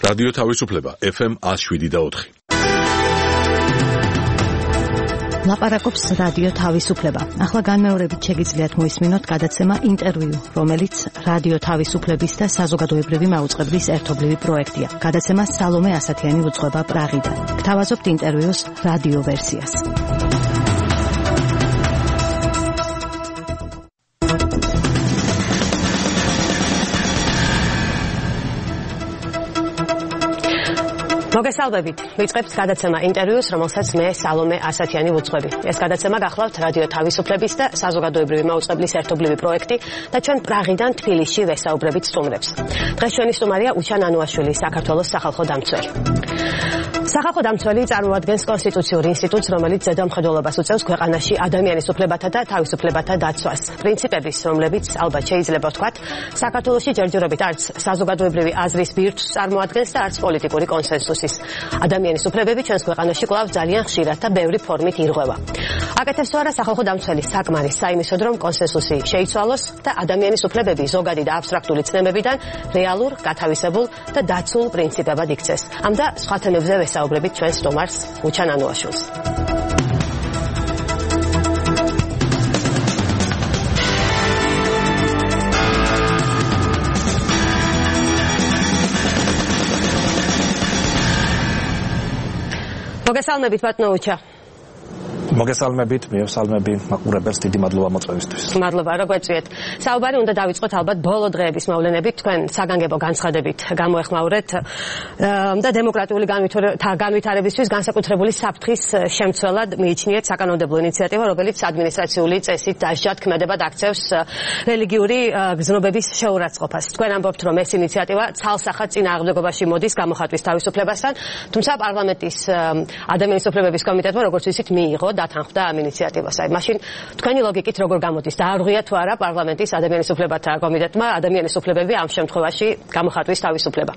რადიო თავისუფლება FM 107.4. ლაპარაკობს რადიო თავისუფლება. ახლა განმეორებით შეგიძლიათ მოისმინოთ გადაცემა ინტერვიუ, რომელიც რადიო თავისუფლების და საზოგადოებრივი მაუწყებლის ერთობლივი პროექტია. გადაცემა სალომე ასათიანი უძღვება პრაღიდან. გთავაზობთ ინტერვიუს რადიო ვერსიას. მოგესალმებით. ვიწყებთ გადაცემა ინტერვიუს, რომელსაც მე სალომე ასათიანი ვუძღვები. ეს გადაცემა გახლავთ რადიო თავისუფლების და საზოგადოებრივი მაუწყებლის ერთობლივი პროექტი და ჩვენ პრაღიდან თბილისში ვესაუბრებით სტუმრებს. დღეს ჩვენი სტუმარია უჩან ანუაშვილი, საქართველოს სახალხო დამცველი. სახალხო დამცველი წარმოადგენს კონსტიტუციურ ინსტიტუტს, რომელიც ზედამხედველობას უწევს ქვეყანაში ადამიანის უფლებათა და თავისუფლებათა დაცვას. პრინციპების, რომლებიც ალბათ შეიძლება ვთქვათ, საქართველოში ჯერჯერობით არც საზოგადოებრივი აზრის ბირთვს წარმოადგენს და არც პოლიტიკური კონსენსუსის. ადამიანის უფლებები ჩვენს ქვეყანაში კვლავ ძალიან ხშირად და ბევრი ფორმით ირღვევა. აკეთებს თუ არა სახალხო დამცველი საკმარის საიმისოდ, რომ კონსენსუსი შეიცვალოს და ადამიანის უფლებები ზოგადი და აბსტრაქტული ცნებებიდან რეალურ, გათავისებულ და დაცულ პრინციპებად იქცეს. ამ და სხვა თემებზე ვესაუბრებით ჩვენ სტუმარს უჩან ანუაშვილს. მოგესალმებით ბატონო უჩა. მოგესალმებით, მივესალმები მაყურებელს, დიდი მადლობა მოწვევისთვის. მადლობა, როგორ წვიეთ. საუბარი უნდა დავიწყოთ ალბათ ბოლო დღეების მოვლენებით, თქვენ საგანგებო განცხადებით გამოეხმაურეთ და დემოკრატიული განვითარებისთვის განსაკუთრებული საფრთხის შემცველად მიიჩნიეთ საკანონმდებლო ინიციატივა, რომელიც ადმინისტრაციული წესით დასჯად ქმედებად აქცევს რელიგიური გზნობების შეურაცხყოფას. თქვენ ამბობთ, რომ ეს ინიციატივა ცალსახად წინააღმდეგობაში მოდის გამოხატვის თავისუფლებასთან, თუმცა პარლამენტის ადამიანის უფლებების კომიტეტმა, როგორც ვიცით, მიიღო დათანხმდა ამ ინიციატივას. აი, მაშინ თქვენი ლოგიკით როგორ გამოდის? დაარღვია თუ არა პარლამენტის ადამიანის უფლებათა კომიტეტმა ადამიანის უფლებები ამ შემთხვევაში გამოხატვის თავისუფლება?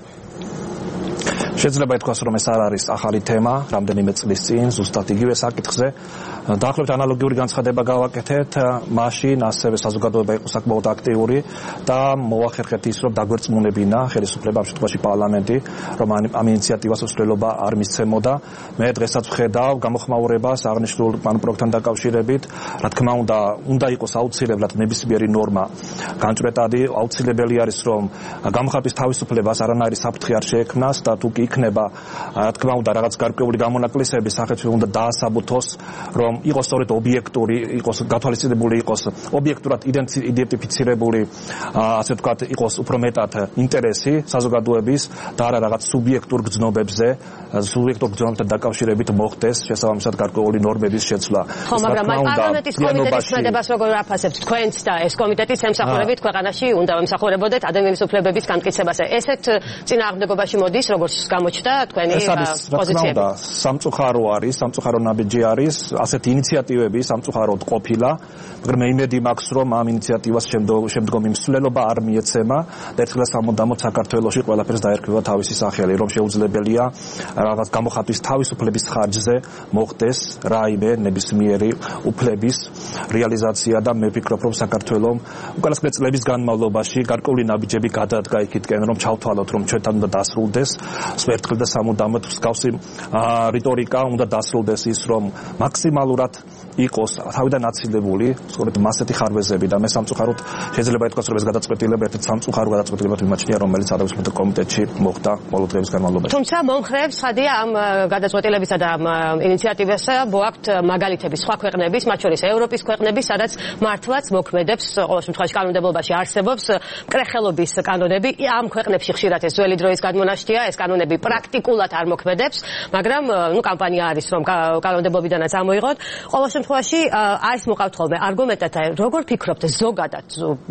შეიძლება ითქვას, რომ ეს არ არის ახალი თემა, რამდენიმე წლის წინ ზუსტად იგივე საკითხზე დაახლოებით ანალოგიური განცხადება გავაკეთეთ, მაშინ ასევე საზოგადოება იყო საკმაოდ აქტიური და მოახერხეთ ის, რომ დაგვერწმუნებინა ხელისუფლება, ამ შემთხვევაში პარლამენტი, რომ ამ ინიციატივას უსვლელობა არ მისცემოდა. მე დღესაც ვხედავ გამოხმაურებას აღნიშნულ პროექტთან დაკავშირებით, რა თქმა უნდა იყოს აუცილებლად ნებისმიერი ნორმა განჭვრეტადი, აუცილებელი არის, რომ გამოხატვის თავისუფლებას არანაირი საფრთხე არ შეექმნას და თუ კი იქნება, რა თქმა უნდა, რაღაც გარკვეული გამონაკლისების სახით უნდა დაასაბუთოს, რომ იყოს სწორედ ობიექტური, იყოს გათვალისწინებული, იყოს ობიექტურად იდენტიფიცირებული, ასე ვთქვათ, იყოს უფრო მეტად ინტერესი საზოგადოების და არა რაღაც სუბიექტურ გრძნობებზე, სუბიექტურ გრძნობებთან დაკავშირებით მოხდეს შესაბამისად გარკვეული ნორმების შეცვლა. ხო, მაგრამ პარლამენტის კომიტეტის ქმედებას როგორ აფასებთ თქვენც და ეს კომიტეტის ემსახურებით ქვეყანაში უნდა ემსახურებოდეთ ადამიანის უფლებების განმტკიცებაზე. ესეთ წინააღმდეგობაში მოდის, როგორც გამოჩნდა თქვენი პოზიციები. სამწუხარო არის, სამწუხარო ნაბიჯი არის, ასეთი ინიციატივები სამწუხაროდ ყოფილა, მაგრამ მე იმედი მაქვს, რომ ამ ინიციატივას შემდგომი მსვლელობა არ მიეცემა და ერთხელ სამუდამოდ საქართველოში ყველაფერს დაერქმევა თავისი სახელი, რომ შეუძლებელია რაღაც გამოხატვის თავისუფლების ხარჯზე მოხდეს რაიმე ნებისმიერი უფლების რეალიზაცია და მე ვფიქრობ, რომ საქართველოს უკანასკნელი წლების განმავლობაში გარკვეული ნაბიჯები გადადგა იქითკენ, რომ ჩავთვალოთ, რომ ჩვენთან უნდა დასრულდეს ერთხელ და სამუდამოდ მსგავსი რიტორიკა უნდა დასრულდეს ის, რომ მაქსიმალურად იყოს თავიდან აცილებული სწორედ მასეთი ხარვეზები და მე სამწუხაროდ შეიძლება ითქვას, რომ ეს გადაწყვეტილება ერთ-ერთი სამწუხარო გადაწყვეტილებად ვიმაჩნია, რომელიც ადამიანის უფლებათა კომიტეტში მოხდა ბოლო დღეების განმავლობაში. თუმცა მომხრეებს ხადია ამ გადაწყვეტილებისა და ამ ინიციატივასა მოაქვთ მაგალითები სხვა ქვეყნების, მათ შორის ევროპის ქვეყნების, სადაც მართლაც მოქმედებს, ყოველ შემთხვევაში კანონმდებლობაში არსებობს მკრეხელობის კანონები. ამ ქვეყნებში ხშირად ეს ძველი დროის გადმონაშთია, ეს კანონები პრაქტიკულად არ მოქმედებს, მაგრამ კამპანია არის, რომ კანონმდებლობიდანაც ამოიღოთ. ყოველ შემთხვევაში ეს მოყავთ ხოლმე არგუმენტად, როგორ ფიქრობთ ზოგადად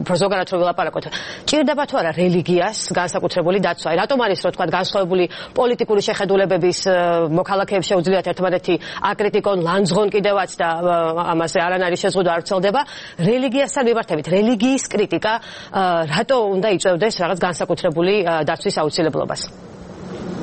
რო ვილაპარაკოთ, ჭირდება თუ არა რელიგიას განსაკუთრებული დაცვა? რატომ არის, რომ თქვა განსხვავებული პოლიტიკური შეხედულებების მოქალაქეებს შეუძლიათ ერთმანეთი აკრიტიკონ, ლანძღონ კიდევაც და ამაზე არანაირი შეზღუდვა არ ვრცელდება. რელიგიასთან მიმართებით, რელიგიის კრიტიკა რატო უნდა იწევდეს რაღაც განსაკუთრებული დაცვის აუცილებლობას?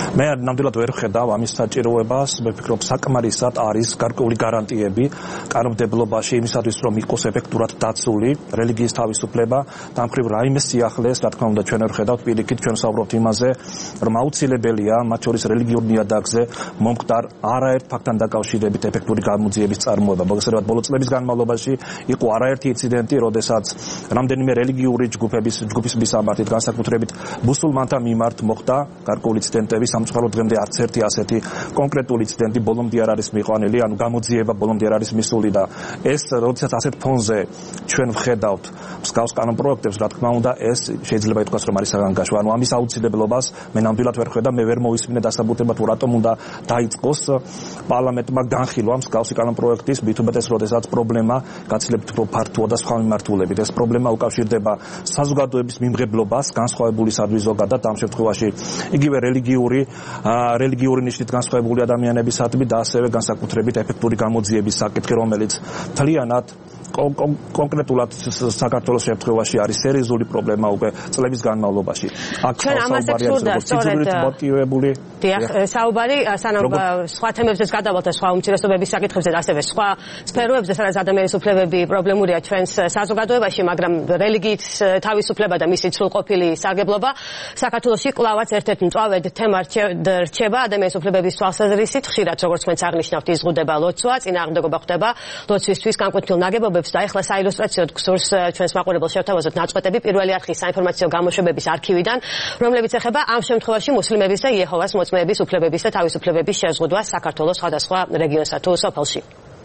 მე ნამდვილად ვერ ხედავ ამის საჭიროებას, მე ვფიქრობ საკმარისად არის გარკვეული გარანტიები კანონმდებლობაში იმისათვის, რომ იყოს ეფექტურად დაცული რელიგიის თავისუფლება, დამხრივ რაიმე სიახლეს, რა თქმა უნდა, ჩვენ ვერ ხედავთ პირიქით, ჩვენ საუბრობთ იმაზე, რომ აუცილებელია მათ შორის რელიგიურ ნიადაგზე მომხდარ არაერთ ფაქტთან დაკავშირებით ეფექტური გამოძიების წარმოება. მოგესალმებით, ბოლო წლების განმავლობაში იყო არაერთი ინციდენტი, როდესაც რამდენიმე რელიგიური ჯგუფის მისამართით, განსაკუთრებით მუსულმანთა მიმართ მოხდა გარკვეული ინციდენტები, სამწუხაროდ დღემდე არც ერთი ასეთი კონკრეტული ინციდენტი ბოლომდე არ არის მიყვანილი, ანუ გამოძიება ბოლომდე არ არის მისული და ეს როდესაც ასეთ ფონზე ჩვენ ვხედავთ მსგავს კანონპროექტებს, რა თქმა უნდა, ეს შეიძლება ითქვას, რომ არის საგანგაშო. ანუ ამის აუცილებლობას მე ნამდვილად ვერ ხედავ, მე ვერ მოვისმინე დასაბუთება თუ რატომ უნდა დაიწყოს პარლამენტმა განხილვა მსგავსი კანონპროექტის, მით უმეტეს როდესაც პრობლემა გაცილებით უფრო ფართოა და სხვა მიმართულებით. ეს პრობლემა უკავშირდება საზოგადოების მიმღებლობას, განსხვავებულისადმი ზოგადად ამ შემთხვევაში იგივე რელიგიური ნიშნით განსხვავებული ადამიანებისადმი და ასევე განსაკუთრებით ეფექტური გამოძიების საკითხი, რომელიც თლიანად კონკრეტულად საქართველოს შემთხვევაში არის სერიოზული პრობლემა უკვე წლების განმავლობაში. აქ მოტივირებული საუბარი სანამ სხვა თემებზეც გადავალთ და სხვა უმცირესობების საკითხებზე და ასევე სხვა სფეროებზე, სადაც ადამიანის უფლებები პრობლემურია ჩვენს საზოგადოებაში, მაგრამ რელიგიის თავისუფლება და მისი სრულყოფილი სარგებლობა საქართველოში კვლავაც ერთ-ერთ მწვავედ თემა რჩება ადამიანის უფლებების თვალსაზრისით. ხშირად, როგორც თქვენც აღნიშნავთ, იზღუდება ლოცვა, წინააღმდეგობა ხდება ლოცვისთვის განკუთვნილ ნაგებობებს და ეხლა საილუსტრაციოდ გსურს ჩვენს მაყურებელს შევთავაზოთ ნაწყვეტები პირველი არხის საინფორმაციო გამოშვებების არქივიდან, რომლებიც ეხება ამ შემთხვევაში მუსლიმების და იეჰოვას მოწმეების უფლებების და თავისუფლებების შეზღუდვას საქართველოს სხვადასხვა რეგიონსა თუ სოფელში.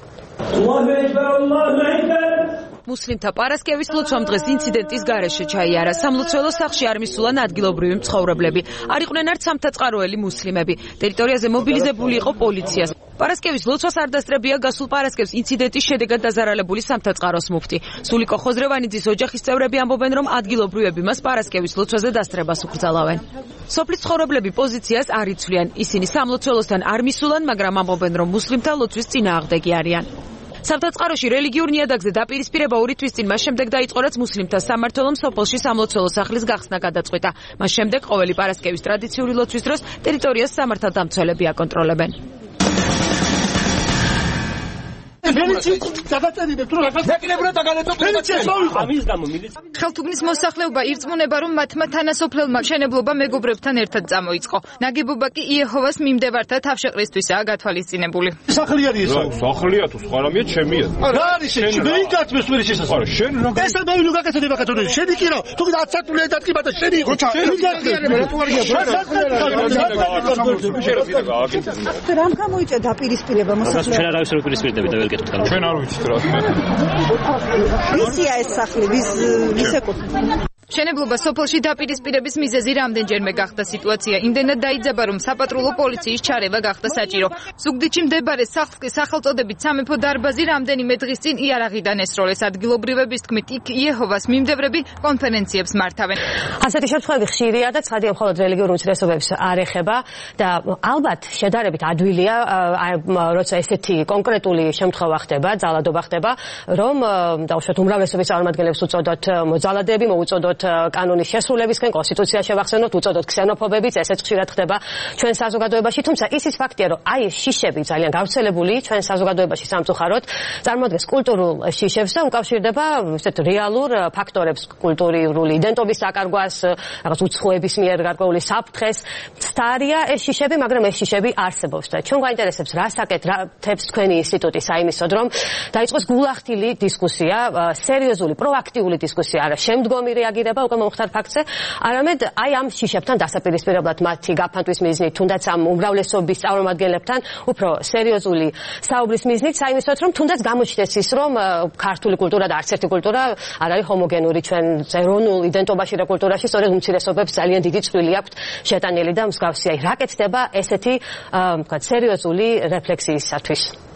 მუსლიმთა პარასკევის ლოცვამ დღეს ინციდენტის გარეშე ჩაიარა. სამლოცველო სახლში არ მისულან ადგილობრივი მცხოვრებლები. არ იყვნენ არც სამთაწყაროელი მუსლიმები. ტერიტორიაზე მობილიზებული იყო პოლიცია. პარასკევის ლოცვას არ დასწრებია გასულ პარასკევს ინციდენტის შედეგად დაზარალებული სამთაწყაროს მუფტი. სულიკო ხოზრევანიძის ოჯახის წევრები ამბობენ, რომ ადგილობრივები მას პარასკევის ლოცვაზე დასწრებას უკრძალავენ. სოფლის ცხოვრებლები პოზიციას არ იცვლიან. ისინი სამლოცველოსთან არ მისულან, მაგრამ ამბობენ, რომ მუსლიმთა ლოცვის წინააღმდეგი არიან. სამთაწყაროში რელიგიურ ნიადაგზე დაპირისპირება 2 თვის წინ მას შემდეგ დაიწყო, რაც მუსლიმთა სამმართველომ სოფელში სამლოცველო სახლის გახსნა გადაწყვიტა. მას შემდეგ ყოველი პარასკევის ტრადიციული ლოცვის დროს ტერიტორიას სამართალდამცველები აკონტროლებენ. ხელთუგნის მოსახლეობა ირწმუნება, რომ მათმა თანასოფლელმა მშენებლობა მეგობრებთან ერთად წამოიწყო. ნაგებობა კი იეჰოვას მიმდევართა თავშეყრისთვისაა გათვალისწინებული. სახლია ის. სახლია თუ სხვა რამეა ჩემია. რა არის შენ? მე იკაცმეს ვერ შესაძლოა. არა, შენ რა? ეს და ნუ გაკეთე ბაკეთო. შენი კი რა? თუ 10 საათული დადგება და შენი იყო. რამ გამოიწე დაპირისპირება მოსახლეობა? ჩვენ არავის ვერ პირისპირდებით და ვერ გეტყვით. ჩვენ არ ვიცით რა. მისია ეს სახლი, ვის ეკუთვნის? მშენებლობა სოფელში დაპირისპირების მიზეზი რამდენჯერმე გახდა სიტუაცია. იმდენად დაიძაბა, რომ საპატრულო პოლიციის ჩარევა გახდა საჭირო. ზუგდიდში მდებარე სახლს სახელწოდებით სამეფო დარბაზი რამდენიმე დღის წინ იარაღიდან ესროლეს. ადგილობრივების თქმით, იქ იეჰოვას მიმდევრები კონფერენციებს მართავენ. ასეთი შემთხვევები ხშირია და ცხადია, მხოლოდ რელიგიურ უმცირესობებს არ ეხება და ალბათ შედარებით ადვილია, როცა ესეთი კონკრეტული შემთხვევა ხდება, ძალადობა ხდება, რომ დაუშვათ უმრავლესობის წარმომადგენლებს უწოდოთ მოძალადეები, მოუწოდოთ კანონის შესრულებისკენ, კონსტიტუცია შევახსენოთ, უწოდოთ ქსენოფობებიც, ესეც ხშირად ხდება ჩვენ საზოგადოებაში, თუმცა ისიც ფაქტია, რომ აი ეს შიშები ძალიან გავრცელებული ჩვენ საზოგადოებაში სამწუხაროდ წარმოადგენს კულტურულ შიშებს და უკავშირდება ისეთ რეალურ ფაქტორებს, კულტურული იდენტობის საკარგვას, რაღაც უცხოების მიერ გარკვეული საფრთხეს. ცდარია ეს შიშები, მაგრამ ეს შიშები არსებობს და ჩვენ გვაინტერესებს რა საკეთებს თქვენი ინსტიტუტი საიმისოდ, რომ დაიწყოს გულახდილი დისკუსია, სერიოზული, პროაქტიული დისკუსია, არა შემდგომი რეაგირება უკვე მომხდარ ფაქტზე, არამედ აი ამ შიშებთან დასაპირისპირებლად მათი გაფანტვის მიზნით, თუნდაც ამ უმრავლესობის წარმომადგენლებთან უფრო სერიოზული საუბრის მიზნით, საიმისოდ, რომ თუნდაც გამოჩნდეს ის, რომ ქართული კულტურა და არც ერთი კულტურა არ არის ჰომოგენური ჩვენ ეროვნულ იდენტობაში და კულტურაში, სწორედ უმცირესობებს ძალიან დიდი წვლილი აქვთ შეტანილი და მსგავსი. აი რა კეთდება ესეთი სერიოზული რეფლექსიისათვის?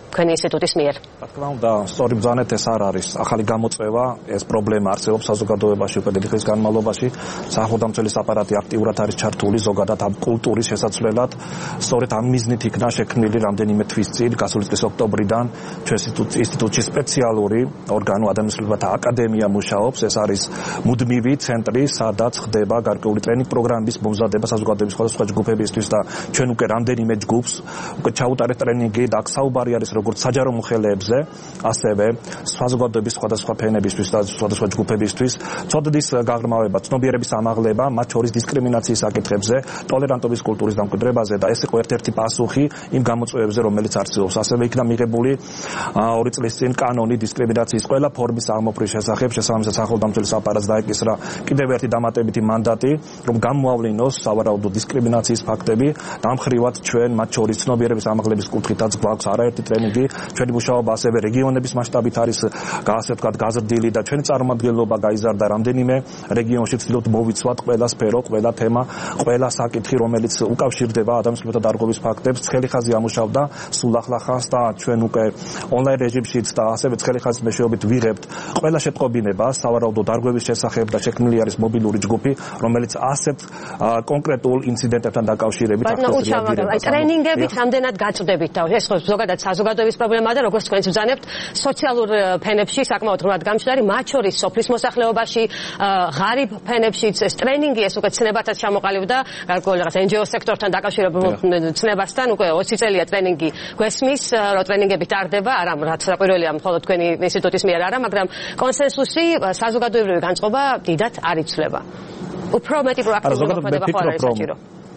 თქვენი ინსტიტუტის მიერ. რა თქმა უნდა, სწორი ბრძანეთ ეს არ არის ახალი გამოწვევა, ეს პრობლემა არსებობს საზოგადოებაში უკვე დიდი ხნის განმავლობაში. სახელმწიფო აპარატი აქტიურად არის ჩართული ზოგადად ამ კულტურის შესაცვლელად. სწორედ ამ მიზნით იქნა შექმნილი რამდენიმე თვის წინ, გასული წლის ოქტომბრიდან ჩვენს ინსტიტუტში სპეციალური ორგანო ადამიანთა აკადემია მუშაობს. ეს არის მუდმივი ცენტრი, სადაც ხდება გარკვეული ტრენინგ პროგრამების მომზადება საზოგადოების სხვადასხვა ჯგუფებისთვის და ჩვენ უკვე რამდენიმე ჯგუფს უკვე ჩაუტარეთ ტრენინგი და აქ საუბარი არის როგორც საჯარო მოხელეებზე, ასევე საზოგადოების სხვადასხვა ფენებისთვის და სხვადასხვა ჯგუფებისთვის, ცოდნის გაღრმავება, ცნობიერების ამაღლება, მათ შორის დისკრიმინაციის საკითხებზე, ტოლერანტობის კულტურის დამკვიდრებაზე და ეს იყო ერთ-ერთი პასუხი იმ გამოწვევებზე, რომელიც არსებობს. ასევე იქნა მიღებული 2 წლის წინ კანონი დისკრიმინაციის ყველა ფორმის აღმოფხრის შესახებ, შესაბამისად სახელმწიფო აპარატს დაეკისრა კიდევ ერთი დამატებითი მანდატი, რომ გამოავლინოს სავარაუდო დისკრიმინაციის ფაქტები და ამ ხრივად ჩვენ მათ შორის ცნობიერების ამაღლების კუთხითაც გვაქვს არაერთი ტრენინგი. ჩვენი მუშაობა ასევე რეგიონების მასშტაბით არის ასე ვთქვათ გაზრდილი და ჩვენი წარმომადგენლობა გაიზარდა რამდენიმე რეგიონში. ვცდილობთ მოვიცვათ ყველა სფერო, ყველა თემა, ყველა საკითხი, რომელიც უკავშირდება ადამიანთა დარღვევის ფაქტებს. ცხელი ხაზი ამუშავდა სულ ახლა ხანს და ჩვენ უკვე ონლაინ რეჟიმშიც და ასევე ცხელი ხაზის მეშვეობით ვიღებთ ყველა შეტყობინებას სავარაუდო დარღვევის შესახებ და შექმნილი არის მობილური ჯგუფი, რომელიც ასეთ კონკრეტულ ინციდენტებთან დაკავშირებით აქტიურად რეაგირებს. ტრენინგებით რამდენად გაწვდებით და ეს ზოგადად საზოგადოების პრობლემაა და როგორც თქვენც ვძანებთ, სოციალურ ფენებში საკმაოდ ღრმად გამჩნდარი, მათ შორის სოფლის მოსახლეობაში, ღარიბ ფენებშიც ეს ტრენინგი ეს უკვე ცნებათაც ჩამოყალიბდა, გარკვეულ რაღაც NGO სექტორთან დაკავშირებულ ცნებასთან უკვე 20 წელია ტრენინგი გვესმის, რომ ტრენინგები ტარდება, არა რაც საკვირველია მხოლოდ თქვენი ინსტიტუტის მიერ არა, მაგრამ კონსენსუსი საზოგადოებრივი განწყობა დიდად არ იცვლება. უფრო მეტი პროაქტიული მოქმედება ხო არის საჭირო?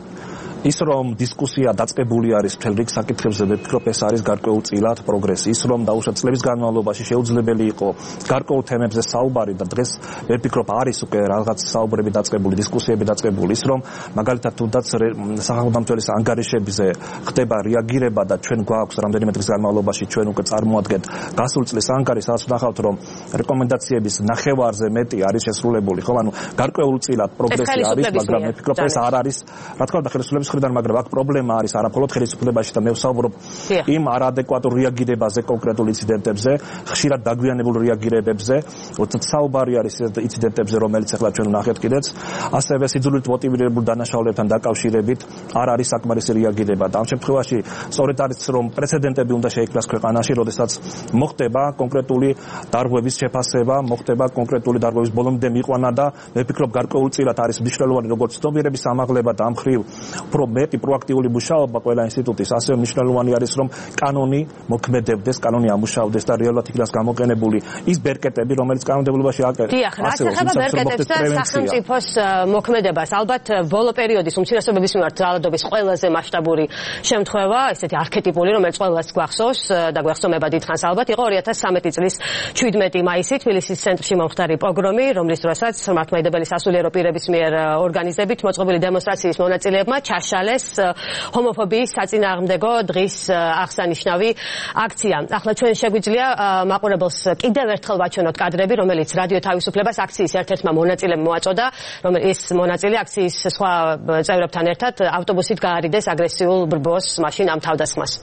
ის რომ დისკუსია დაწყებული არის მთელ რიგ საკითხებზე, მე ვფიქრობ ეს არის გარკვეულწილად პროგრესი. ის რომ დაუშვათ წლების განმავლობაში შეუძლებელი იყო გარკვეულ თემებზე საუბარი და დღეს მე ვფიქრობ არის უკვე რაღაც საუბრები დაწყებული, დისკუსიები დაწყებული. ის რომ მაგალითად თუნდაც სახელმწიფოს ანგარიშებზე ხდება რეაგირება და ჩვენ გვაქვს რამდენიმე დღის განმავლობაში ჩვენ უკვე წარმოადგენთ გასული წლის ანგარიშს, სადაც ვნახავთ რომ რეკომენდაციების ნახევარზე მეტი არის შესრულებული, ხო? ანუ გარკვეულწილად პროგრესი არის, მაგრამ მე ვფიქრობ ეს არ არის, რა თქმა უნდა, ხელისუფლების მხრიდან, მაგრამ აქ პრობლემა არის არამხოლოდ ხელისუფლებაში და მე ვსაუბრობ იმ არადეკვატურ რეაგირებაზე კონკრეტულ ინციდენტებზე, ხშირად დაგვიანებულ რეაგირებებზე, როდესაც საუბარი არის ინციდენტებზე, რომელიც ახლა ჩვენ ვნახეთ კიდეც, ასევე სიძულვილით მოტივირებულ დანაშაულებთან დაკავშირებით არ არის საკმარისი რეაგირება და ამ შემთხვევაში სწორედ არის რომ პრეცედენტები უნდა შეიქმნას ქვეყანაში, როდესაც მოხდება კონკრეტული დარღვევის შეფასება, მოხდება კონკრეტული დარღვევის ბოლომდე მიყვანა და მე ვფიქრობ გარკვეულწილად არის მნიშვნელოვანი როგორც ცნობიერების ამაღლება და ამ ხრივ უფრო მეტი პროაქტიული მუშაობა ყველა ინსტიტუტის, ასევე მნიშვნელოვანი არის რომ კანონი მოქმედებდეს, კანონი ამუშავდეს და რეალურად იქნას გამოყენებული ის ბერკეტები, რომელიც კანონმდებლობაში აკეთებს. დიახ, რაც ეხება ბერკეტებს და სახელმწიფოს მოქმედებას, ალბათ ბოლო პერიოდის უმცირესობების მიმართ ძალადობის ყველაზე მასშტაბური შემთხვევა, ესეთი არქეტიპული, რომელიც ყველას გვახსოვს და გვახსოვება დიდხანს ალბათ, იყო 2013 წლის 17 მაისი თბილისის ცენტრში მომხდარი პოგრომი, რომლის დროსაც მართლმადიდებელი სასულიერო პირების მიერ ორგანიზებით მოწყობილი დემონსტრაციის მონაწილეებმა ჩაშალეს ჰომოფობიის საწინააღმდეგო დღის აღსანიშნავი აქცია. ახლა ჩვენ შეგვიძლია მაყურებელს კიდევ ერთხელ ვაჩვენოთ კადრები, რომელიც რადიო თავისუფლებას აქციის ერთ-ერთმა მონაწილემ მოაწოდა, რომელიც მონაწილე აქციის სხვა წევრებთან ერთად ავტობუსით გაარიდეს აგრესიულ ბრბოს მაშინ ამ თავდასხმას.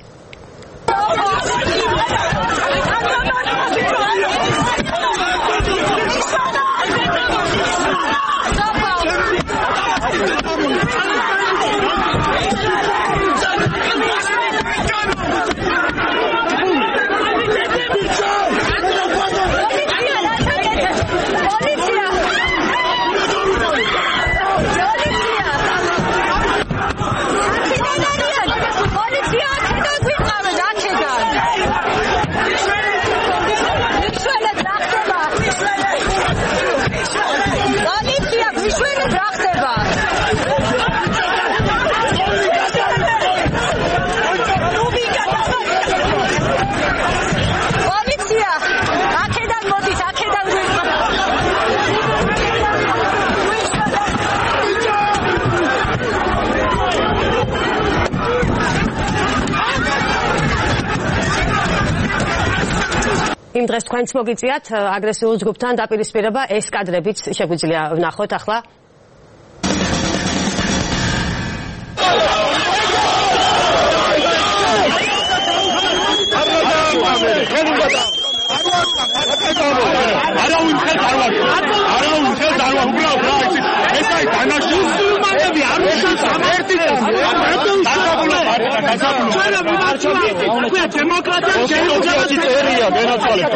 იმ დღეს თქვენც მოგიწიათ აგრესიულ ჯგუფთან დაპირისპირება, ეს კადრებიც შეგვიძლია ვნახოთ ახლა. არავინ ხელს არ ვარ. არავინ ხელს არ ვარ. უბრალოდ რა იცი? ეს აი დანაშაული. მუსულმანები არ უშავს ერთი ჩვენ დემოკრატია წერია განაცვალეთ.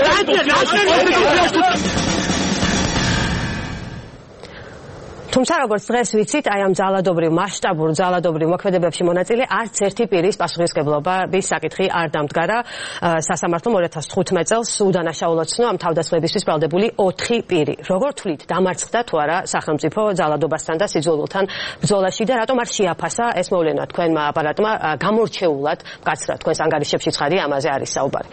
თუმცა როგორც დღეს ვიცით, აი ამ ძალადობრივ მასშტაბურ ძალადობრივ მოქმედებებში მონაწილე არც ერთი პირის პასუხისმგებლობის საკითხი არ დამდგარა. სასამართლომ 2015 წელს უდანაშაულოცნო ამ თავდასხმებისთვის ბრალდებული 4 პირი. როგორ თვლით, დამარცხდა თუ არა სახელმწიფო ძალადობასთან და სიძველულთან ბრძოლაში და რატომ არ შეაფასა ეს მოვლენა თქვენმა აპარატმა გამორჩეულად მკაცრად თქვენს ანგარიშებში ცხადია ამაზე არის საუბარი.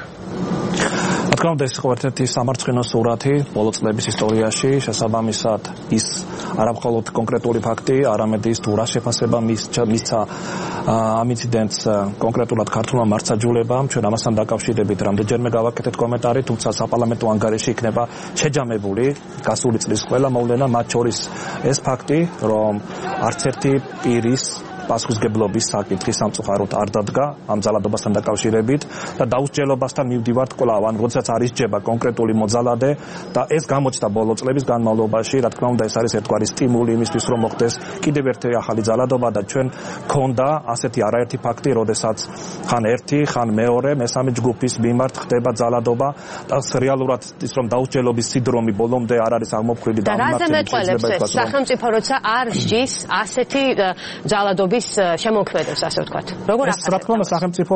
რა თქმა უნდა ეს იყო ერთ-ერთი სამარცხინო სურათი ბოლო წლების ისტორიაში შესაბამისად ის არა მხოლოდ კონკრეტული ფაქტი, არამედ ის თუ რა შეფასება მისცა ამ ინციდენტს კონკრეტულად ქართულმა მართლმსაჯულებამ. ჩვენ ამასთან დაკავშირებით რამდენჯერმე გავაკეთეთ კომენტარი, თუმცა საპარლამენტო ანგარიში იქნება შეჯამებული გასული წლის ყველა მოვლენა, მათ შორის ეს ფაქტი, რომ არც ერთი პირის პასუხისმგებლობის საკითხი სამწუხაროდ არ დადგა ამ ძალადობასთან დაკავშირებით და დაუსჯელობასთან მივდივართ კვლავ, ან როდესაც არ ისჯება კონკრეტული მოძალადე და ეს გამოჩნდა ბოლო წლების განმავლობაში, რა თქმა უნდა ეს არის ერთგვარი სტიმული იმისთვის, რომ მოხდეს კიდევ ერთი ახალი ძალადობა და ჩვენ გქონდა ასეთი არაერთი ფაქტი, როდესაც ხან ერთი, ხან მეორე, მესამე ჯგუფის მიმართ ხდება ძალადობა და რეალურად ის რომ დაუსჯელობის სინდრომი ბოლომდე არ არის აღმოფხვილი და რაზე მეტყველებს ეს სახელმწიფო როცა არ სჯის ასეთი ძალადობის შემოქმედებს, ასე ვთქვათ. როგორ ახსენებთ? რა თქმა უნდა სახელმწიფო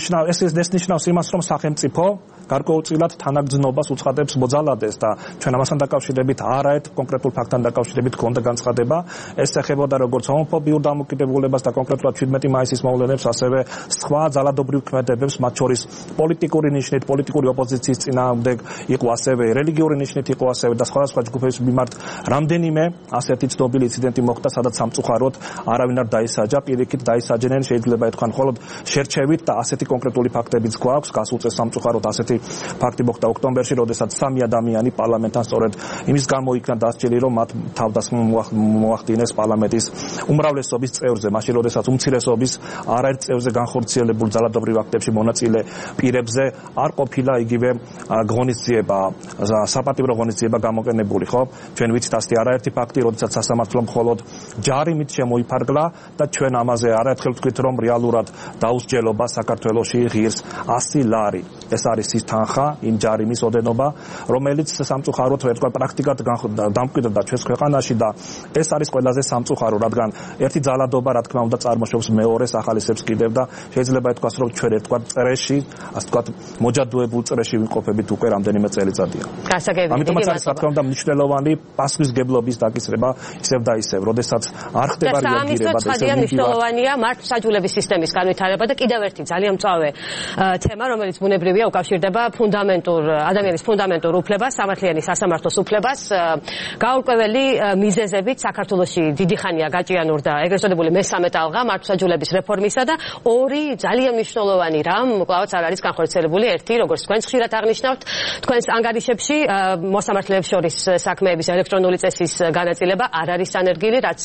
ეს ნიშნავს იმას, რომ სახელმწიფო გარკვეულწილად თანაგრძნობას უცხადებს მოძალადეს და ჩვენ ამასთან დაკავშირებით არაერთ კონკრეტულ ფაქტთან დაკავშირებით გქონდა განცხადება. ეს ეხებოდა როგორც ჰომოფობიურ დამოკიდებულებას და კონკრეტულად 17 მაისის მოვლენებს, ასევე სხვა ძალადობრივ ქმედებებს, მათ შორის პოლიტიკური ნიშნით, პოლიტიკური ოპოზიციის წინააღმდეგ იყო, ასევე რელიგიური ნიშნით იყო, ასევე და სხვადასხვა ჯგუფების მიმართ რამდენიმე ასეთი ცნობილი ინციდენტი მოხდა, სადაც სამწუხაროდ არავინ არ დაისაჯა, პირიქით დაისაჯნენ, შეიძლება ეთქვან მხოლოდ შერჩევით და ასეთი კონკრეტული ფაქტებიც გვაქვს. გასულ წელს სამწუხაროდ ასეთი ფაქტი მოხდა ოქტომბერში, როდესაც 3 ადამიანი პარლამენტთან სწორედ იმის გამო იქნა დასჯილი, რომ მათ თავდასხმა მოახდინეს პარლამენტის უმრავლესობის წევრზე, მაშინ როდესაც უმცირესობის არაერთ წევრზე განხორციელებულ ძალადობრივ აქტებში მონაწილე პირებზე არ ყოფილა იგივე ღონისძიება, საპატიმრო ღონისძიება გამოყენებული, ხო? ჩვენ ვიცით ასეთი არაერთი ფაქტი, როდესაც სასამართლომ მხოლოდ ჯარიმით შემოიფარგლა და ჩვენ ამაზე არაერთხელ ვთქვით, რომ რეალურად დაუსჯელობა საქართველოში ღირს 100 ლარი. ეს არის ის თანხა, იმ ჯარიმის ოდენობა, რომელიც სამწუხაროდ ერთგვარ პრაქტიკად დამკვიდრდა ჩვენს ქვეყანაში და ეს არის ყველაზე სამწუხარო, რადგან ერთი ძალადობა, რა თქმა უნდა, წარმოშობს მეორეს, ახალისებს კიდევ და შეიძლება ითქვას, რომ ჩვენ ერთგვარ წრეში, ასე ვთქვათ, მოჯადოებულ წრეში ვიმყოფებით უკვე რამდენიმე წელიწადია. ამიტომაც არის, რა თქმა უნდა, მნიშვნელოვანი პასუხისმგებლობის დაკისრება ისევ და ისევ, როდესაც არ ხდება რეაგირება და ისევ მნიშვნელოვანია მართლმსაჯულების სისტემის განვითარება და კიდევ ერთი ძალიან მწვავე თემა, რომელიც ბუნებრივია უკავშირდება ადამიანის ფუნდამენტურ უფლებას, სამართლიანი სასამართლოს უფლებას. გაურკვეველი მიზეზებით საქართველოში დიდი ხანია გაჭიანურდა ეგრეთ წოდებული მესამე ტალღა მართლმსაჯულების რეფორმისა და ორი ძალიან მნიშვნელოვანი რამ კვლავაც არ არის განხორციელებული. ერთი, როგორც თქვენ ხშირად აღნიშნავთ, თქვენს ანგარიშებში მოსამართლეებს შორის საქმეების ელექტრონული წესის განაწილება არ არის ანერგილი, რაც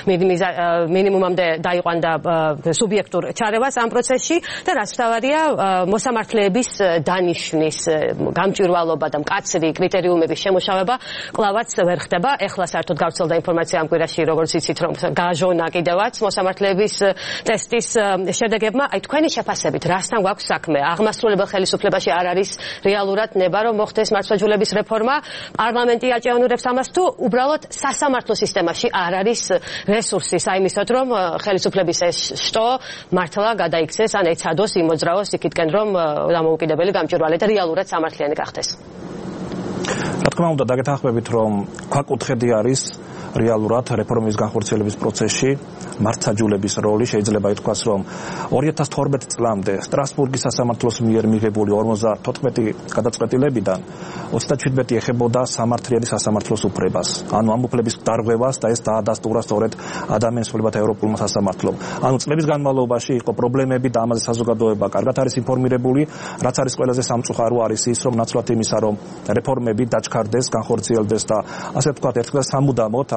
მინიმუმამდე დაიყვანდა სუბიექტურ ჩარევას ამ პროცესში და რაც თავარია მოსამართლეების დანიშნის გამჭვირვალობა და მკაცრი კრიტერიუმების შემუშავება კვლავაც ვერ ხდება. ეხლა საერთოდ გავრცელდა ინფორმაცია ამ კვირაში, როგორც იცით, რომ გააჟონა კიდევაც მოსამართლეების ტესტის შედეგებმა. აი თქვენი შეფასებით, რასთან გვაქვს საქმე? აღმასრულებელ ხელისუფლებაში არ არის რეალურად ნება, რომ მოხდეს მართლმსაჯულების რეფორმა? პარლამენტი აჭიანურებს ამას თუ უბრალოდ სასამართლო სისტემაში არ არის რესურსი საიმისოდ, რომ ხელისუფლების ეს შტო მართლა გადაიქცეს, ან ეცადოს იმოძრაოს იქითკენ, რომ დამოუკიდებელი გამჭვირვალე და რეალურად სამართლიანი გახდეს. რა თქმა უნდა, დაგეთანხმებით, რომ ქვაკუთხედი არის რეალურად რეფორმის განხორციელების პროცესში მართლმსაჯულების როლი. შეიძლება ითქვას, რომ 2012 წლამდე სტრასბურგის სასამართლოს მიერ მიღებული 54 გადაწყვეტილებიდან 37 ეხებოდა სამართლიანი სასამართლოს უფლებას, ანუ ამ უფლების დარღვევას და ეს დაადასტურა სწორედ ადამიანის უფლებათა ევროპულმა სასამართლომ. ანუ წლების განმავლობაში იყო პრობლემები და ამაზე საზოგადოება კარგად არის ინფორმირებული, რაც არის ყველაზე სამწუხარო არის ის, რომ ნაცვლად იმისა, რომ რეფორმები დაჩქარდეს, განხორციელდეს და ასე ვთქვათ, ერთხელ სამუდამოდ ამ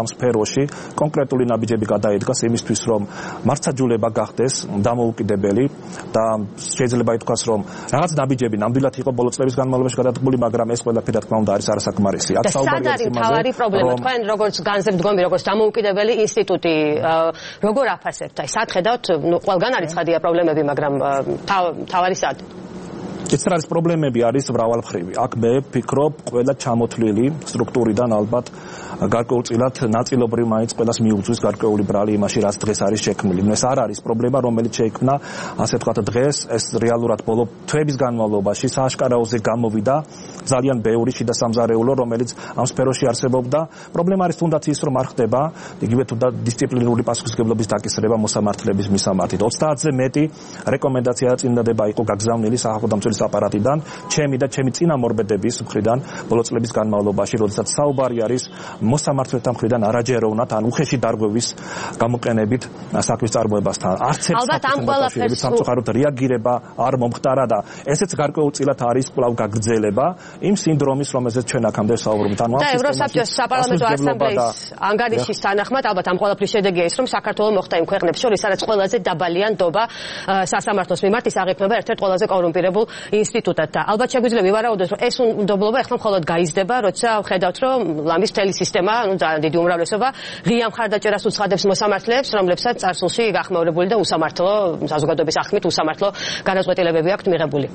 სფეროში კონკრეტული ნაბიჯები გადაიდგას იმისთვის, რომ მართლმსაჯულება გახდეს დამოუკიდებელი და შეიძლება ითქვას, რომ რაღაც ნაბიჯები ნამდვილად იყო ბოლო წლების განმავლობაში გადადგმული, მაგრამ ეს ყველაფერი რა თქმა უნდა არის არასაკმარისი. აქ საუბარია იმაზე, რომ თქვენ როგორც განზრახ დგომი, როგორც დამოუკიდებელი ინსტიტუტი როგორ აფასებთ? აი, სად ხედავთ, ყველგან არის ცხადია პრობლემები, მაგრამ თავარი სად? ეს არის პრობლემები არის მრავალმხრივი. აქ მე ვფიქრობ, ყველა ჩამოთვლილი სტრუქტურიდან ალბათ გარკვეულწილად ნაწილობრივ მაინც ყველას მიუძღვის გარკვეული ბრალი იმაში, რაც დღეს არის შექმნილი. ეს არ არის პრობლემა, რომელიც შეიქმნა, ასე ვთქვათ, დღეს, ეს რეალურად ბოლო თვეების განმავლობაში სააშკარაოზე გამოვიდა ძალიან ბევრი შიდა სამზარეულო, რომელიც ამ სფეროში არსებობდა. პრობლემა არის თუნდაც ის, რომ არ ხდება იგივე თუნდაც დისციპლინარული პასუხისმგებლობის დაკისრება მოსამართლეების მისამართით. 30-ზე მეტი რეკომენდაცია და წინადადება იყო გაგზავნილი სახალხო დამცველის აპარატიდან, ჩემი და ჩემი წინამორბედების მხრიდან ბოლო წლების განმავლობაში, როდესაც საუბარი არის მოსამართლეთა მხრიდან არაჯეროვნად ან უხეში დარღვევის გამოყენებით საქმის წარმოებასთან. არც ერთ საკითხს სამწუხაროდ რეაგირება არ მომხდარა და ესეც გარკვეულწილად არის კვლავ გაგრძელება იმ სინდრომის, რომელზეც ჩვენ აქამდე ვსაუბრობთ. ანუ და ევროსაბჭოს საპარლამენტო ასამბლეის ანგარიშის თანახმად ალბათ ამ ყველაფრის შედეგია ის, რომ საქართველოს მოხდა იმ ქვეყნებს შორის, სადაც ყველაზე დაბალია ნდობა სასამართლოს მიმართ, ის აღიქმება ერთ-ერთ ყველაზე კორუმპირებულ ინსტიტუტად და ალბათ შეგვიძლია ვივარაუდოთ, რომ ეს უნდობლობა ახლა მხოლოდ გაიზრდება, როცა ხედავთ, რომ ლამის მთელი სისტემა, ანუ ძალიან დიდი უმრავლესობა ღია მხარდაჭერას უცხადებს მოსამართლეებს, რომლებსაც წარსულში გახმაურებული და უსამართლო საზოგადოების ახმით უსამართლო განაწყვეტილებები აქვთ მიღებული.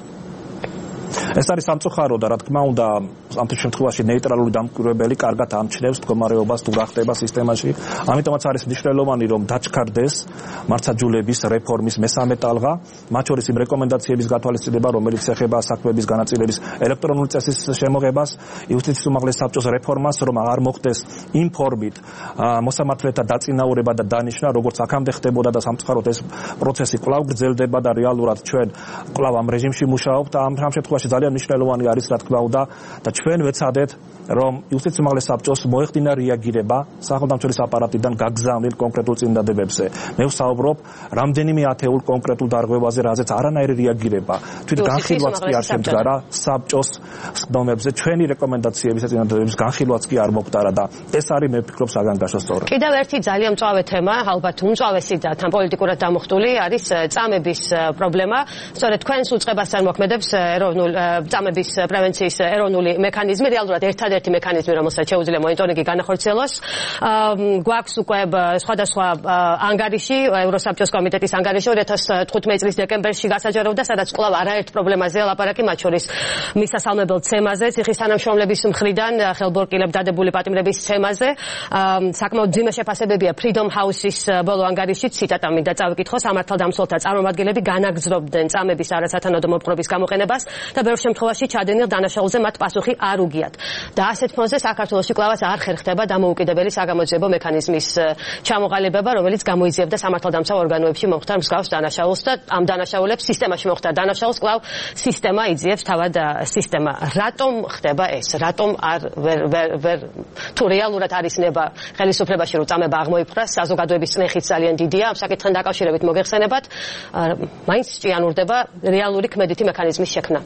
ეს არის სამწუხარო და რა თქმა უნდა ამ შემთხვევაში ნეიტრალური დამკვირვებელი კარგად ამჩნევს მდგომარეობას თუ რა ხდება სისტემაში. ამიტომაც არის მნიშვნელოვანი რომ დაჩქარდეს მართლმსაჯულების რეფორმის მესამე ტალღა, მათ შორის იმ რეკომენდაციების გათვალისწინება, რომელიც ეხება საქმეების განაწილების ელექტრონული წესის შემოღებას, იუსტიციის უმაღლეს საბჭოს რეფორმას, რომ არ მოხდეს იმ ფორმით მოსამართლეთა დაწინაურება და დანიშვნა, როგორც აქამდე ხდებოდა და სამწუხაროდ ეს პროცესი კვლავ გრძელდება და რეალურად ჩვენ კვლავ ამ რეჟიმში მუშაობთ. ამ შემთხვევაში ძალიან მნიშვნელოვანი არის რა თქმა უნდა და ჩვენ ვეცადეთ რომ იუსტიციის უმაღლეს საბჭოს მოეხდინა რეაგირება სახალხო დამცველის აპარატიდან გაგზავნილ კონკრეტულ წინადადებებზე. მე ვსაუბრობ რამდენიმე ათეულ კონკრეტულ დარღვევაზე, რაზეც არანაირი რეაგირება თვით განხილვაც კი არ შემდგარა საბჭოს სხდომებზე, ჩვენი რეკომენდაციების და წინადადებების განხილვაც კი არ მოხდარა და ეს არის მე ვფიქრობ საგანგაშო სწორად. კიდევ ერთი ძალიან მწვავე თემა, ალბათ უმწვავესი და თან პოლიტიკურად დამუხტული არის წამების პრობლემა. სწორედ თქვენს უწყებასთან მოქმედებს წამების პრევენციის ეროვნული მექანიზმი, რეალურად ერთადერთი მექანიზმი, რომელსაც შეუძლია მონიტორინგი განახორციელოს. გვაქვს უკვე სხვადასხვა ანგარიში, ევროსაბჭოს კომიტეტის ანგარიში 2015 წლის დეკემბერში გასაჯაროვდა, სადაც კვლავ არაერთ პრობლემაზეა ლაპარაკი, მათ შორის მისასალმებელ ცემაზე, ციხის თანამშრომლების მხრიდან ხელბორკილებ დადებული პატიმრების ცემაზე. საკმაოდ ძიმე შეფასებებია Freedom House-ის ბოლო ანგარიში, ციტატა მინდა წავიკითხო, სამართალდამცველთა წარმომადგენლები განაგრძობდნენ წამების არასათანადო მოპყრობის გამოყენებას და ბევრ შემთხვევაში ჩადენილ დანაშაულზე მათ პასუხი არ უგიათ. და ასეთ ფონზე საქართველოში კვლავაც არ ხერხდება დამოუკიდებელი საგამოძიებო მექანიზმის ჩამოყალიბება, რომელიც გამოიძიებდა სამართალდამცავ ორგანოებში მომხდარ მსგავს დანაშაულს და ამ დანაშაულებს სისტემაში მომხდარ დანაშაულს კვლავ სისტემა იძიებს თავად სისტემა. რატომ ხდება ეს? რატომ არ თუ რეალურად არის ნება ხელისუფლებაში რომ წამება აღმოიფხვრას, საზოგადოების წნეხიც ძალიან დიდია, ამ საკითხთან დაკავშირებით მოგეხსენებათ, მაინც ჭიანურდება რეალური ქმედითი მექანიზმის შექმნა.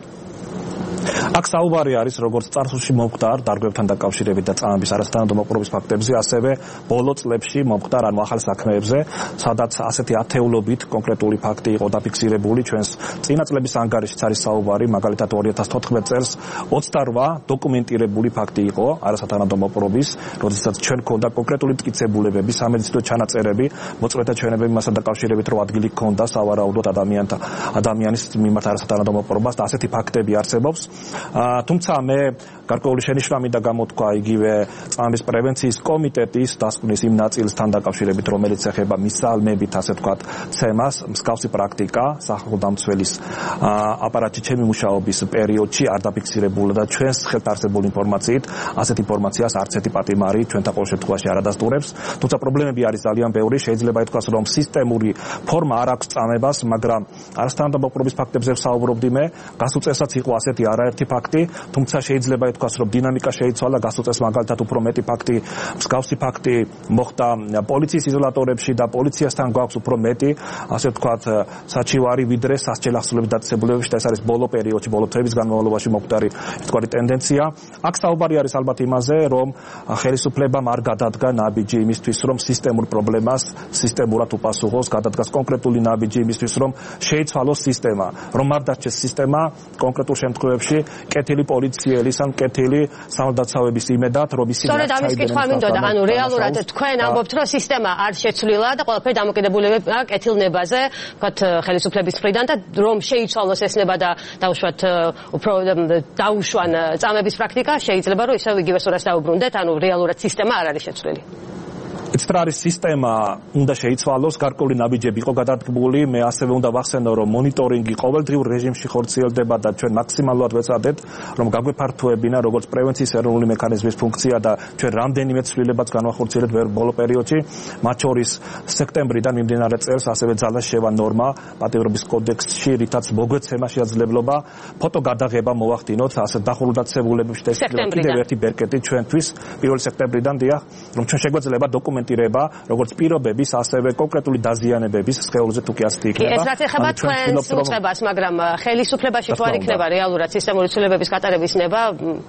აქ საუბარი არის როგორც წარსულში მომხდარ დარგვებთან დაკავშირებით და წამების არასათანადო მოპყრობის ფაქტებზე, ასევე ბოლო წლებში მომხდარ ანუ ახალ საქმეებზე, სადაც ასეთი ათეულობით კონკრეტული ფაქტი იყო დაფიქსირებული. ჩვენს წინა წლების ანგარიშიც არის საუბარი, მაგალითად 2014 წელს 28 დოკუმენტირებული ფაქტი იყო არასათანადო მოპყრობის, როდესაც ჩვენ გვქონდა კონკრეტული მტკიცებულებები, სამედიცინო ჩანაწერები, მოწყვეტა ჩვენებები მასთან დაკავშირებით, რომ ადგილი ჰქონდა სავარაუდოდ ადამიანის მიმართ არასათანადო მოპყრობას და ასეთი ფაქტები არსებობს. თუმცა მე გარკვეული შენიშვნა მინდა გამოთქვა იგივე წამების პრევენციის კომიტეტის დასკვნის იმ ნაწილთან დაკავშირებით, რომელიც ეხება მისალმებით, ასე ვთქვათ, ცემას, მსგავსი პრაქტიკა სახალხო დამცველის აპარატში ჩემი მუშაობის პერიოდში არ დაფიქსირებულა და ჩვენს ხელთ არსებული ინფორმაციით ასეთ ინფორმაციას არც ერთი პატიმარი ჩვენთან ყოველ შემთხვევაში არ ადასტურებს. თუმცა პრობლემები არის ძალიან ბევრი, შეიძლება ითქვას, რომ სისტემური ფორმა არ აქვს წამებას, მაგრამ არასთანადო მოპყრობის ფაქტებზე ვსაუბრობდი მე, გასუწესაც იყო ასეთი არაერთი ფაქტი, თუმცა შეიძლება ითქვას, რომ დინამიკა შეიცვალა, გასუწეს მაგალითად უფრო მეტი ფაქტი, მსგავსი ფაქტი მოხდა პოლიციის იზოლატორებში და პოლიციასთან გვაქვს უფრო მეტი, ასე ვთქვათ, საჩივარი ვიდრე სასჯელ ახსნილების დაწესებულებებში და ეს არის ბოლო პერიოდში, ბოლო თვეების განმავლობაში მოხდარი ერთგვარი ტენდენცია. აქ საუბარი არის ალბათ იმაზე, რომ ხელისუფლებამ არ გადადგა ნაბიჯი იმისთვის, რომ სისტემურ პრობლემას სისტემურად უპასუხოს, გადადგას კონკრეტული ნაბიჯი იმისთვის, რომ შეიცვალოს სისტემა, რომ არ დარჩეს სისტემა კონკრეტულ შემთხვევებში კეთილი პოლიციელის ან კეთილი სამართალდაცავების იმედად, რომ ისინი სწორედ ამის კითხვა მინდოდა, ანუ რეალურად თქვენ ამბობთ, რომ სისტემა არ შეცვლილა და ყველაფერი დამოკიდებულია კეთილ ნებაზე, ვთქვათ, ხელისუფლების მხრიდან და რომ შეიცვალოს ეს ნება და დაუშვათ უფრო დაუშვან წამების პრაქტიკა, შეიძლება რომ ისევ იგივე სურათს დაუბრუნდეთ, ანუ რეალურად სისტემა არ არის შეცვლილი. იცით რა არის სისტემა უნდა შეიცვალოს, გარკვეული ნაბიჯები იყო გადადგმული, მე ასევე უნდა ვახსენო, რომ მონიტორინგი ყოველდღიურ რეჟიმში ხორციელდება და ჩვენ მაქსიმალურად ვეცადეთ, რომ გაგვეფართოებინა როგორც პრევენციის ეროვნული მექანიზმის ფუნქცია და ჩვენ რამდენიმე ცვლილებაც განვახორციელებთ ბოლო პერიოდში, მათ შორის სექტემბრიდან მიმდინარე წელს ასევე ძალას შევა ნორმა პატიმრობის კოდექსში, რითაც მოგვეცემა შესაძლებლობა ფოტო გადაღება მოვახდინოთ ასე დახურულ დაწესებულებებში და ეს კიდევ ერთი ბერკეტი ჩვენთვის 1 სექტემბრიდან დიახ, რომ ჩვენ შეგვეძლება დოკუმენტირება როგორც პირობების, ასევე კონკრეტული დაზიანებების სხეულზე თუ კი ასეთი იქნება. ეს რაც ეხება თქვენს უწყებას, მაგრამ ხელისუფლებაში თუ არ იქნება რეალურად სისტემური ცვლილებების გატარების ნება,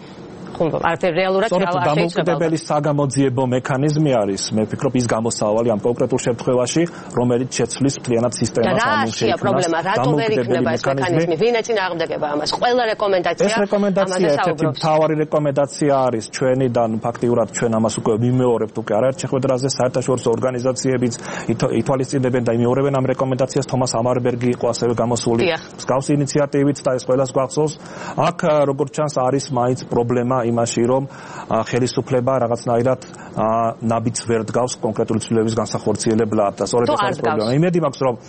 არაფერ რეალურად არ შეიძლება. დამოუკიდებელი საგამოძიებო მექანიზმი არის, მე ვფიქრობ, ის გამოსავალი ამ კონკრეტულ შემთხვევაში, რომელიც შეცვლის მთლიანად სისტემას ამ შეიქმნა პრობლემა, რატო ვერ იქნება ეს მექანიზმი, ვინ ეწინააღმდეგება ამას? ყველა რეკომენდაცია ეს რეკომენდაცია ერთ-ერთი მთავარი რეკომენდაცია არის ჩვენიდან, ფაქტიურად ჩვენ ამას უკვე ვიმეორებთ უკვე არაერთ შეხვედრაზე, საერთაშორისო ორგანიზაციებიც ითვალისწინებენ და იმეორებენ ამ რეკომენდაციას, თომას ამარბერგი იყო ასევე გამოსული მსგავსი ინიციატივით და ეს ყველას გვახსოვს. აქ როგორც ჩანს არის მაინც პრობლემა იმაში, რომ ხელისუფლება რაღაცნაირად ნაბიჯს ვერ დგავს კონკრეტული ცვლილების განსახორციელებლად და სწორედ ეს არის პრობლემა. იმედი მაქვს, რომ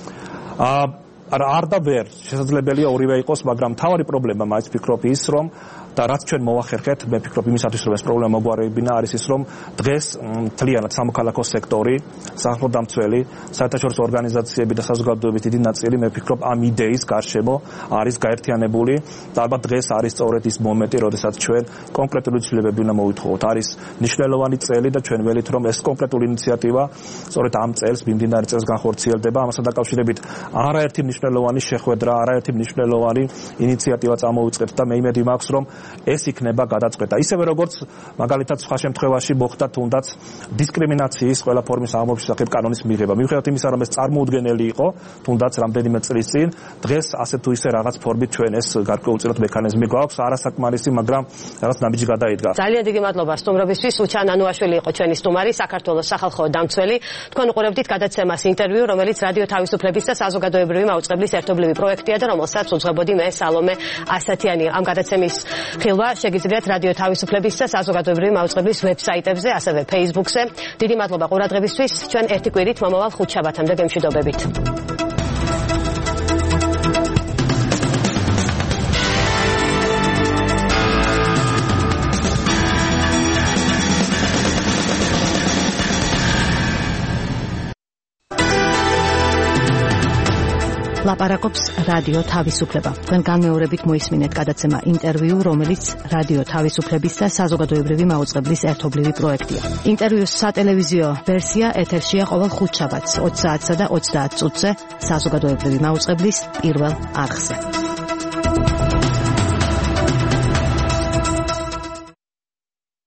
არ და ვერ შესაძლებელია ორივე იყოს, მაგრამ მთავარი პრობლემა მაინც ვფიქრობ ის, რომ და რაც ჩვენ მოვახერხეთ, მე ვფიქრობ იმისათვის, რომ ეს პრობლემა მოგვარებინა, არის ის, რომ დღეს მთლიანად სამოქალაქო სექტორი, სახელმწიფო, საერთაშორისო ორგანიზაციები და საზოგადოების დიდი ნაწილი, მე ვფიქრობ, ამ იდეის გარშემო არის გაერთიანებული და ალბათ დღეს არის სწორედ ის მომენტი, როდესაც ჩვენ კონკრეტული ცვლილებები უნდა მოვითხოვოთ. არის მნიშვნელოვანი წელი და ჩვენ ველით, რომ ეს კონკრეტული ინიციატივა სწორედ ამ წელს, მიმდინარე წელს განხორციელდება, ამასთან დაკავშირებით არაერთი მნიშვნელოვანი შეხვედრა, არაერთი მნიშვნელოვანი ინიციატივა წამოვიწყეთ და მე იმედი მაქვს, რომ ეს იქნება გადაწყვეტა. ისევე როგორც მაგალითად სხვა შემთხვევაში მოხდა თუნდაც დისკრიმინაციის ყველა ფორმის აღმოფხვის შესახებ კანონის მიღება. მიუხედავად იმისა, რომ ეს წარმოუდგენელი იყო, თუნდაც რამდენიმე წლის წინ, დღეს ასე თუ ისე რაღაც ფორმით ჩვენ ეს გარკვეულწილად მექანიზმი გვაქვს, არასაკმარისი, მაგრამ რაღაც ნაბიჯი გადაიდგა. ძალიან დიდი მადლობა სტუმრობისთვის. უჩან ანუაშვილი იყო ჩვენი სტუმარი, საქართველოს სახალხო დამცველი. თქვენ უყურებდით გადაცემას ინტერვიუ, რომელიც რადიო თავისუფლების და საზოგადოებრივი მაუწყებლის ერთობლივი პროექტია და რომელსაც უძღვებოდი მე სალომე ასათიანი. ამ გადაცემის ხილვა შეგიძლიათ რადიო თავისუფლების და საზოგადოებრივი მაუწყებლის ვებსაიტებზე, ასევე Facebook-ზე. დიდი მადლობა ყურადღებისთვის. ჩვენ ერთი კვირით მომავალ ხუთშაბათამდე გემშვიდობებით. ლაპარაკობს რადიო თავისუფლება. თქვენ განმეორებით მოისმინეთ გადაცემა ინტერვიუ, რომელიც რადიო თავისუფლების და საზოგადოებრივი მაუწყებლის ერთობლივი პროექტია. ინტერვიუს სატელევიზიო ვერსია ეთერშია ყოველ ხუთშაბათს 20 საათსა და 30 წუთზე საზოგადოებრივი მაუწყებლის პირველ არხზე.